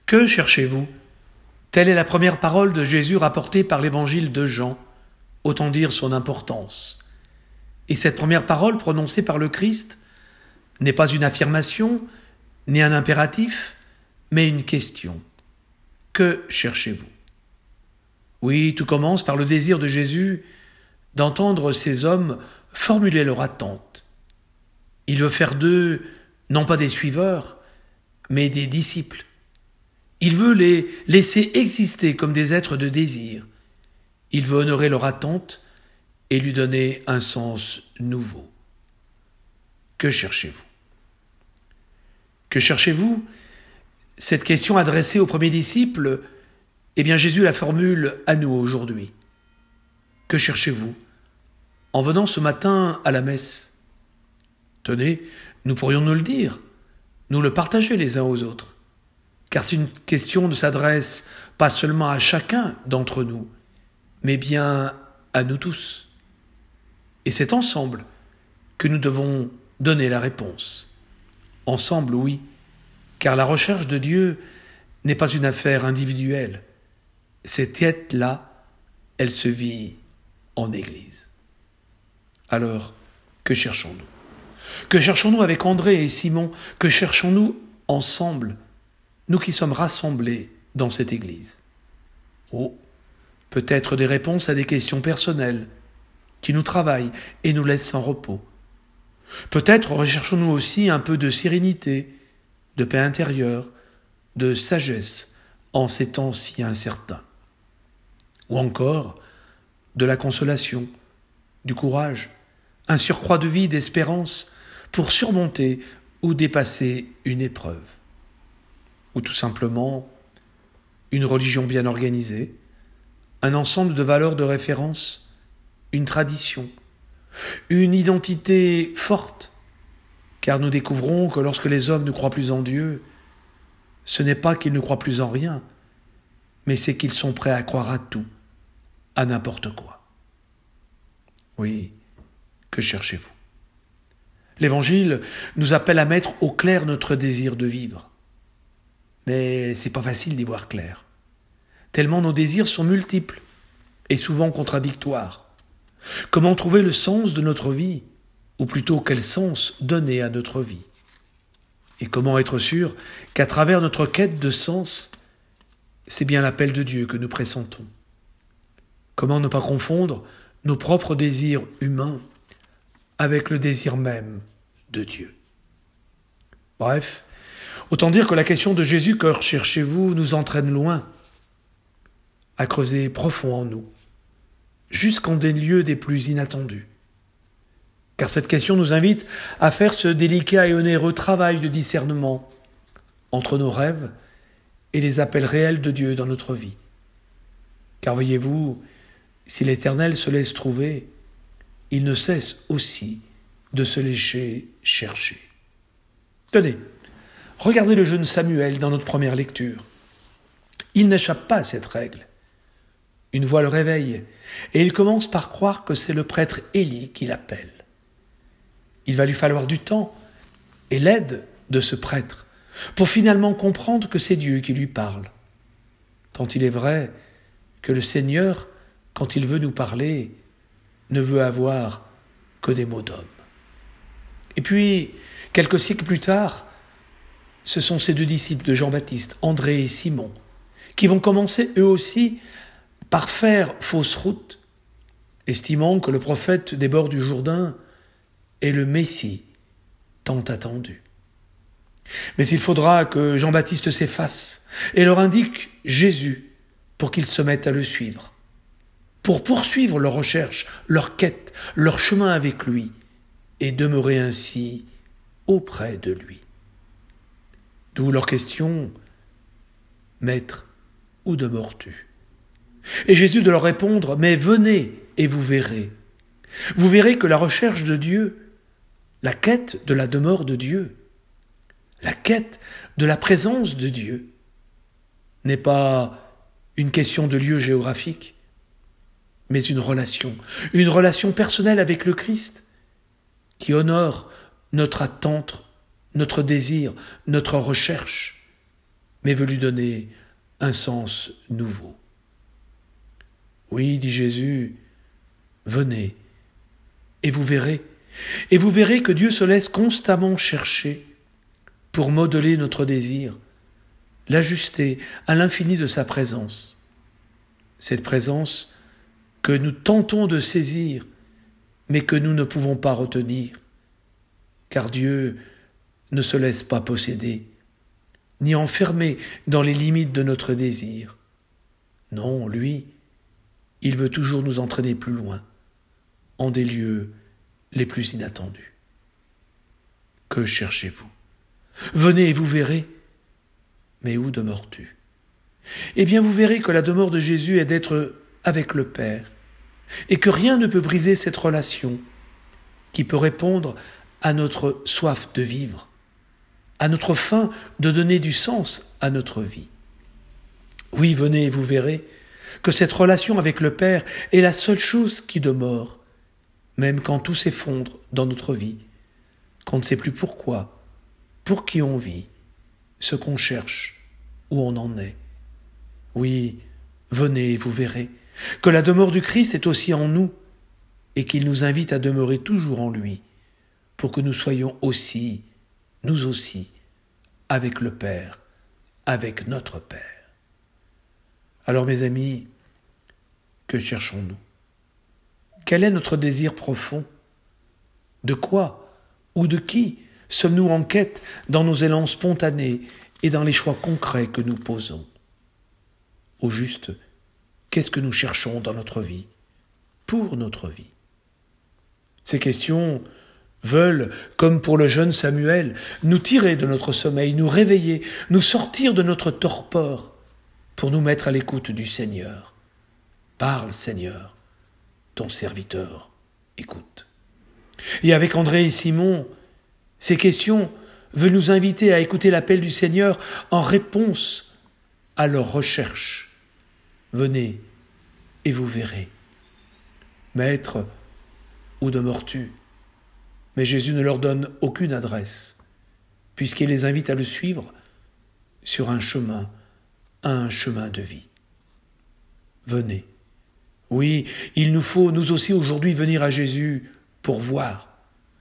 Que cherchez-vous ? Telle est la première parole de Jésus rapportée par l'évangile de Jean, autant dire son importance. Et cette première parole prononcée par le Christ n'est pas une affirmation, ni un impératif, mais une question. Que cherchez-vous ? Oui, tout commence par le désir de Jésus d'entendre ces hommes formuler leur attente. Il veut faire d'eux, non pas des suiveurs, mais des disciples. Il veut les laisser exister comme des êtres de désir. Il veut honorer leur attente et lui donner un sens nouveau. Que cherchez-vous ? Que cherchez-vous ? Cette question adressée aux premiers disciples, Jésus la formule à nous aujourd'hui. Que cherchez-vous ? En venant ce matin à la messe, tenez, nous pourrions nous le dire, nous le partager les uns aux autres. Car c'est une question ne s'adresse pas seulement à chacun d'entre nous, mais bien à nous tous. Et c'est ensemble que nous devons donner la réponse. Ensemble, oui, car la recherche de Dieu n'est pas une affaire individuelle. Cette quête-là, elle se vit en Église. Alors, que cherchons-nous ? Que cherchons-nous avec André et Simon ? Que cherchons-nous ensemble, nous qui sommes rassemblés dans cette Église ? Oh, peut-être des réponses à des questions personnelles qui nous travaillent et nous laissent sans repos. Peut-être recherchons-nous aussi un peu de sérénité, de paix intérieure, de sagesse en ces temps si incertains. Ou encore de la consolation, du courage, un surcroît de vie, d'espérance pour surmonter ou dépasser une épreuve. Ou tout simplement une religion bien organisée, un ensemble de valeurs de référence, une tradition, une identité forte, car nous découvrons que lorsque les hommes ne croient plus en Dieu, ce n'est pas qu'ils ne croient plus en rien, mais c'est qu'ils sont prêts à croire à tout, à n'importe quoi. Oui, que cherchez-vous ? L'Évangile nous appelle à mettre au clair notre désir de vivre. Mais c'est pas facile d'y voir clair, tellement nos désirs sont multiples et souvent contradictoires. Comment trouver le sens de notre vie, ou plutôt quel sens donner à notre vie ? Et comment être sûr qu'à travers notre quête de sens, c'est bien l'appel de Dieu que nous pressentons ? Comment ne pas confondre nos propres désirs humains avec le désir même de Dieu ? Bref, autant dire que la question de Jésus, que cherchez-vous, nous entraîne loin, à creuser profond en nous, jusqu'en des lieux des plus inattendus. Car cette question nous invite à faire ce délicat et onéreux travail de discernement entre nos rêves et les appels réels de Dieu dans notre vie. Car voyez-vous, si l'Éternel se laisse trouver, il ne cesse aussi de se laisser chercher. Tenez, regardez le jeune Samuel dans notre première lecture. Il n'échappe pas à cette règle. Une voix le réveille, et il commence par croire que c'est le prêtre Élie qui l'appelle. Il va lui falloir du temps et l'aide de ce prêtre pour finalement comprendre que c'est Dieu qui lui parle. Tant il est vrai que le Seigneur, quand il veut nous parler, ne veut avoir que des mots d'homme. Et puis, quelques siècles plus tard, ce sont ces deux disciples de Jean-Baptiste, André et Simon, qui vont commencer eux aussi par faire fausse route, estimant que le prophète des bords du Jourdain est le Messie tant attendu. Mais il faudra que Jean-Baptiste s'efface et leur indique Jésus pour qu'ils se mettent à le suivre, pour poursuivre leur recherche, leur quête, leur chemin avec lui et demeurer ainsi auprès de lui. D'où leur question, « Maître, où demeures-tu » ? Et Jésus de leur répondre, « Mais venez et vous verrez. Vous verrez que la recherche de Dieu, la quête de la demeure de Dieu, la quête de la présence de Dieu, n'est pas une question de lieu géographique, mais une relation personnelle avec le Christ, qui honore notre attente, notre désir, notre recherche, mais veut lui donner un sens nouveau. Oui, dit Jésus, venez, et vous verrez que Dieu se laisse constamment chercher pour modeler notre désir, l'ajuster à l'infini de sa présence. Cette présence que nous tentons de saisir, mais que nous ne pouvons pas retenir, car Dieu ne se laisse pas posséder, ni enfermer dans les limites de notre désir. Non, lui, il veut toujours nous entraîner plus loin, en des lieux les plus inattendus. Que cherchez-vous ? Venez et vous verrez. Mais où demeures-tu ? Eh bien, vous verrez que la demeure de Jésus est d'être avec le Père, et que rien ne peut briser cette relation qui peut répondre à notre soif de vivre, à notre faim de donner du sens à notre vie. Oui, venez et vous verrez que cette relation avec le Père est la seule chose qui demeure, même quand tout s'effondre dans notre vie, qu'on ne sait plus pourquoi, pour qui on vit, ce qu'on cherche, où on en est. Oui, venez et vous verrez que la demeure du Christ est aussi en nous et qu'il nous invite à demeurer toujours en lui pour que nous soyons aussi, nous aussi, avec le Père, avec notre Père. Alors mes amis, que cherchons-nous ? Quel est notre désir profond ? De quoi ou de qui sommes-nous en quête dans nos élans spontanés et dans les choix concrets que nous posons ? Au juste, qu'est-ce que nous cherchons dans notre vie, pour notre vie ? Ces questions veulent, comme pour le jeune Samuel, nous tirer de notre sommeil, nous réveiller, nous sortir de notre torpeur pour nous mettre à l'écoute du Seigneur. Parle, Seigneur, ton serviteur écoute. Et avec André et Simon, ces questions veulent nous inviter à écouter l'appel du Seigneur en réponse à leur recherche. Venez et vous verrez. Maître, où demeures-tu ? Mais Jésus ne leur donne aucune adresse, puisqu'il les invite à le suivre sur un chemin de vie. Venez. Oui, il nous faut, nous aussi aujourd'hui, venir à Jésus pour voir.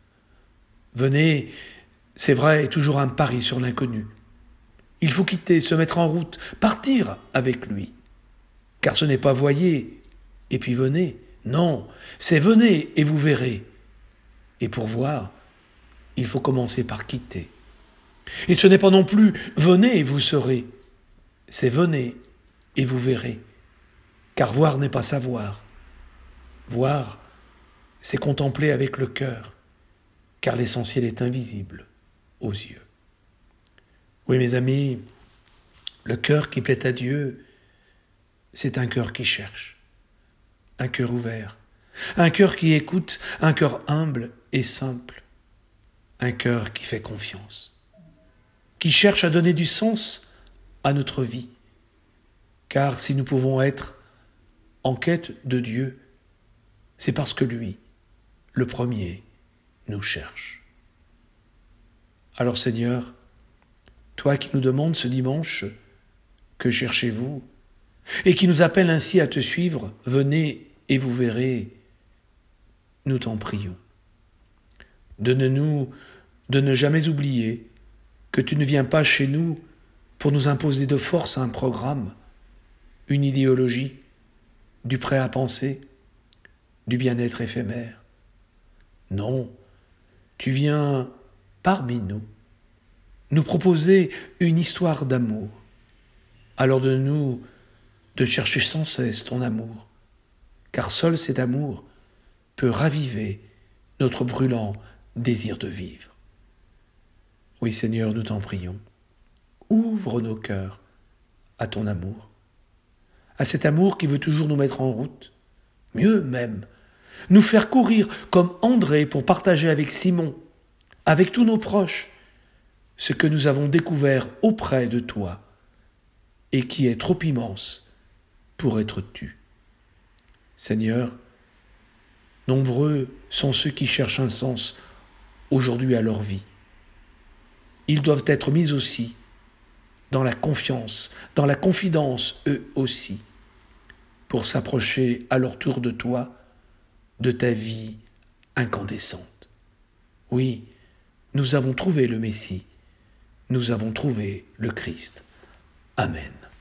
Venez, c'est vrai, est toujours un pari sur l'inconnu. Il faut quitter, se mettre en route, partir avec lui. Car ce n'est pas voyez, et puis venez. Non, c'est venez et vous verrez. Et pour voir, il faut commencer par quitter. Et ce n'est pas non plus venez et vous serez. C'est venez et vous verrez. Car voir n'est pas savoir. Voir, c'est contempler avec le cœur, car l'essentiel est invisible aux yeux. Oui, mes amis, le cœur qui plaît à Dieu, c'est un cœur qui cherche, un cœur ouvert, un cœur qui écoute, un cœur humble et simple, un cœur qui fait confiance, qui cherche à donner du sens à notre vie. Car si nous pouvons être en quête de Dieu, c'est parce que lui, le premier, nous cherche. Alors Seigneur, toi qui nous demandes ce dimanche, que cherchez-vous ? Et qui nous appelle ainsi à te suivre, venez et vous verrez, nous t'en prions. Donne-nous de ne jamais oublier que tu ne viens pas chez nous pour nous imposer de force un programme, une idéologie, du prêt à penser, du bien-être éphémère. Non, tu viens parmi nous proposer une histoire d'amour. Alors donne-nous de chercher sans cesse ton amour, car seul cet amour peut raviver notre brûlant désir de vivre. Oui Seigneur, nous t'en prions. Ouvre nos cœurs à ton amour, à cet amour qui veut toujours nous mettre en route, mieux même, nous faire courir comme André pour partager avec Simon, avec tous nos proches, ce que nous avons découvert auprès de toi et qui est trop immense pour être tu. Seigneur, nombreux sont ceux qui cherchent un sens aujourd'hui à leur vie. Ils doivent être mis aussi dans la confiance, dans la confidence, eux aussi, pour s'approcher à leur tour de toi, de ta vie incandescente. Oui, nous avons trouvé le Messie, nous avons trouvé le Christ. Amen.